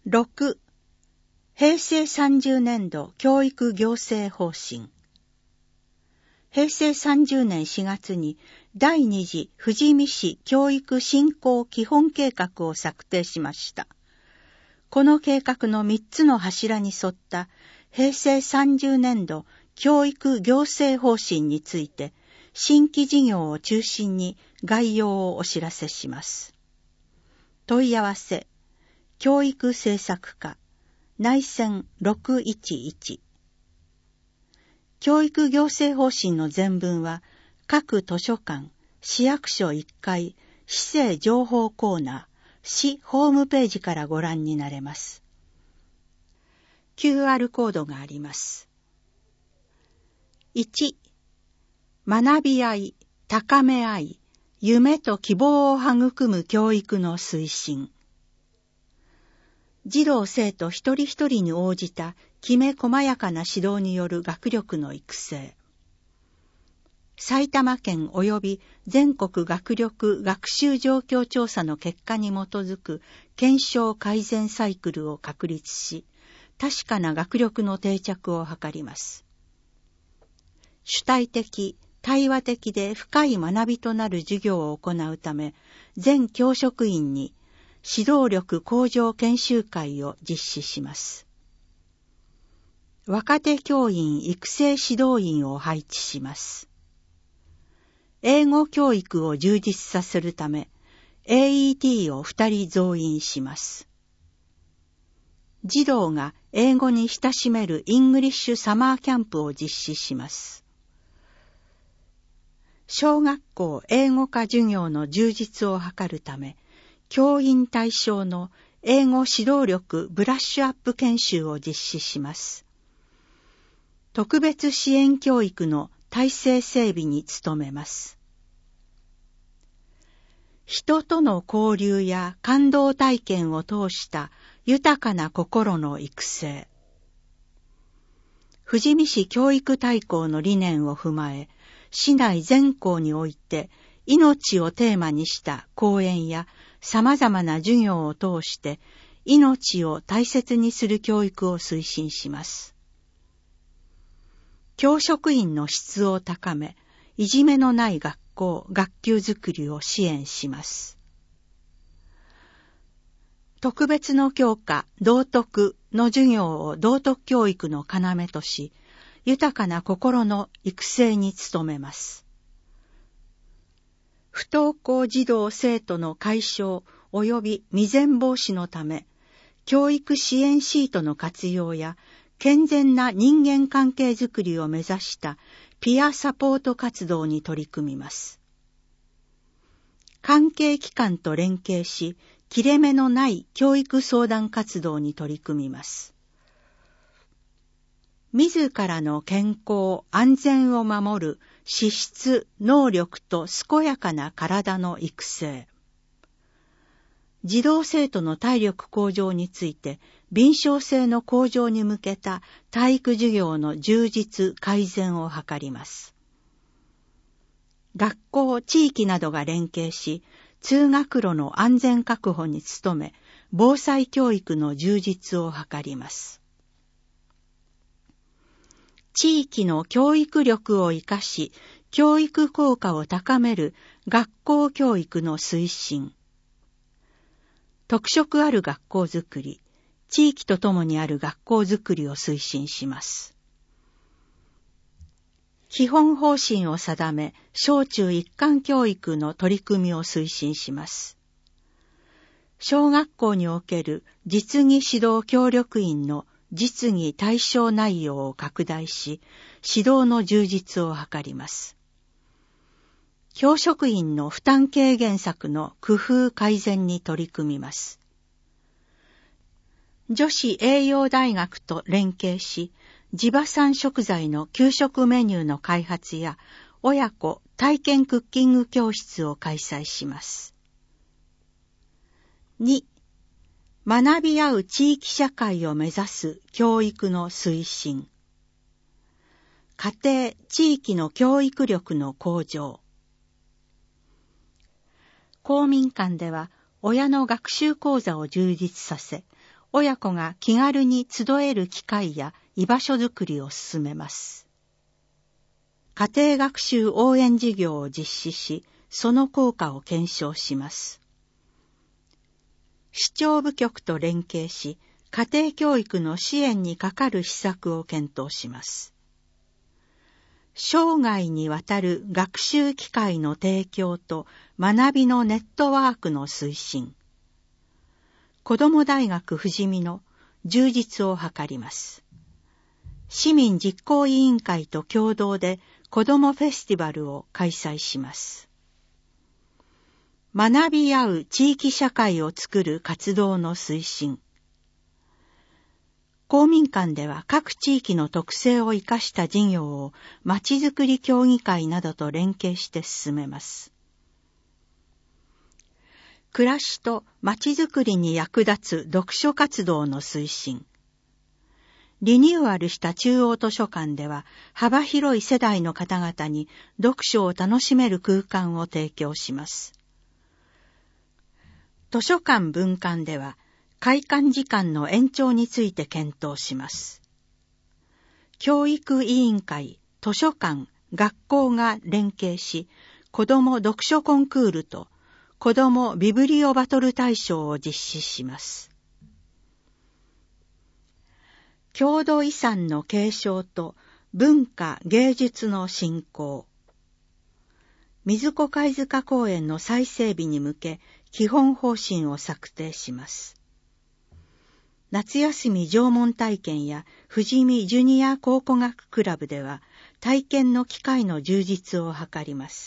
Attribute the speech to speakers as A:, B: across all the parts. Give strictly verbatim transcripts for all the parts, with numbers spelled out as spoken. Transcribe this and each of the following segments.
A: ろく、平成さんじゅうねんど教育行政方針。平成さんじゅうねんしがつに第二次富士見市教育振興基本計画を策定しました。この計画のみっつの柱に沿った平成さんじゅうねんど教育行政方針について新規事業を中心に概要をお知らせします。問い合わせ、教育政策課、内線ろくいちいち。教育行政方針の全文は各図書館、市役所いっかい、市政情報コーナー、市ホームページからご覧になれます。キューアール コードがあります。いち、学び合い、高め合い、夢と希望を育む教育の推進。児童生徒一人一人に応じたきめ細やかな指導による学力の育成。埼玉県及び全国学力学習状況調査の結果に基づく検証改善サイクルを確立し、確かな学力の定着を図ります。主体的、対話的で深い学びとなる授業を行うため、全教職員に指導力向上研修会を実施します。若手教員育成指導員を配置します。英語教育を充実させるため、エーイーティー をふたり増員します。児童が英語に親しめるイングリッシュサマーキャンプを実施します。小学校英語科授業の充実を図るため、教員対象の英語指導力ブラッシュアップ研修を実施します。特別支援教育の体制整備に努めます。人との交流や感動体験を通した豊かな心の育成。富士見市教育大綱の理念を踏まえ、市内全校において命をテーマにした講演や様々な授業を通して命を大切にする教育を推進します。教職員の質を高め、いじめのない学校、学級づくりを支援します。特別の教科、道徳の授業を道徳教育の要とし、豊かな心の育成に努めます。不登校児童生徒の解消及び未然防止のため、教育支援シートの活用や健全な人間関係づくりを目指したピアサポート活動に取り組みます。関係機関と連携し、切れ目のない教育相談活動に取り組みます。自らの健康・安全を守る資質・能力と健やかな体の育成。児童生徒の体力向上について、敏捷性の向上に向けた体育授業の充実・改善を図ります。学校・地域などが連携し、通学路の安全確保に努め、防災教育の充実を図ります。地域の教育力を生かし、教育効果を高める学校教育の推進。特色ある学校づくり、地域とともにある学校づくりを推進します。基本方針を定め、小中一貫教育の取り組みを推進します。小学校における実技指導協力員の実技対象内容を拡大し、指導の充実を図ります。教職員の負担軽減策の工夫改善に取り組みます。女子栄養大学と連携し、地場産食材の給食メニューの開発や親子体験クッキング教室を開催します。に、学び合う地域社会を目指す教育の推進。家庭・地域の教育力の向上。公民館では親の学習講座を充実させ、 親子が気軽に集える機会や居場所づくりを進めます。家庭学習応援事業を実施し、その効果を検証します。市長部局と連携し、家庭教育の支援にかかる施策を検討します。生涯にわたる学習機会の提供と学びのネットワークの推進。子ども大学富士見の充実を図ります。市民実行委員会と共同で子どもフェスティバルを開催します。学び合う地域社会を作る活動の推進。公民館では各地域の特性を生かした事業をまちづくり協議会などと連携して進めます。暮らしとまちづくりに役立つ読書活動の推進。リニューアルした中央図書館では幅広い世代の方々に読書を楽しめる空間を提供します。図書館分館では開館時間の延長について検討します。教育委員会、図書館、学校が連携し、子ども読書コンクールと子どもビブリオバトル大賞を実施します。郷土遺産の継承と文化芸術の振興。水子貝塚公園の再整備に向け基本方針を策定します。夏休み縄文体験や富士見ジュニア考古学クラブでは体験の機会の充実を図ります。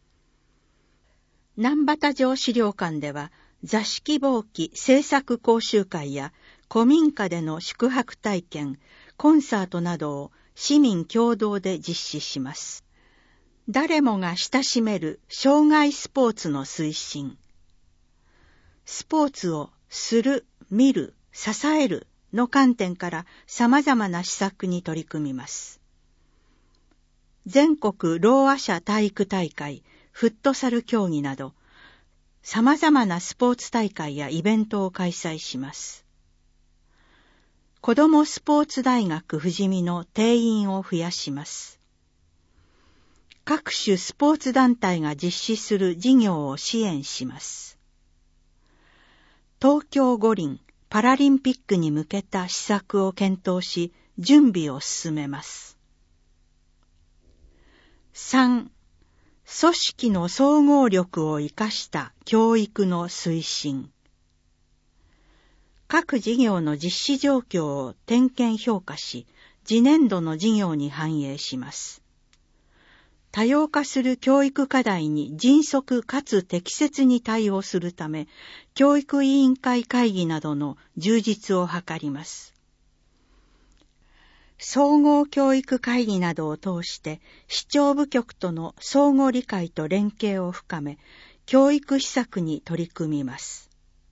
A: 南畑城資料館では座敷ぼうき制作講習会や古民家での宿泊体験、コンサートなどを市民共同で実施します。誰もが親しめる障害スポーツの推進。スポーツをする、見る、支えるの観点から様々な施策に取り組みます。全国ろうあ者体育大会、フットサル競技など、様々なスポーツ大会やイベントを開催します。子どもスポーツ大学富士見の定員を増やします。各種スポーツ団体が実施する事業を支援します。東京五輪パラリンピックに向けた施策を検討し、準備を進めます。さん. 組織の総合力を生かした教育の推進。各事業の実施状況を点検評価し、次年度の事業に反映します。多様化する教育課題に迅速かつ適切に対応するため、教育委員会会議などの充実を図ります。総合教育会議などを通して、市長部局との相互理解と連携を深め、教育施策に取り組みます。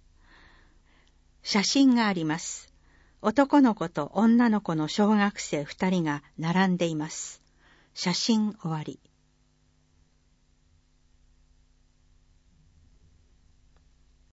A: 写真があります。男の子と女の子の小学生二人が並んでいます。写真終わり。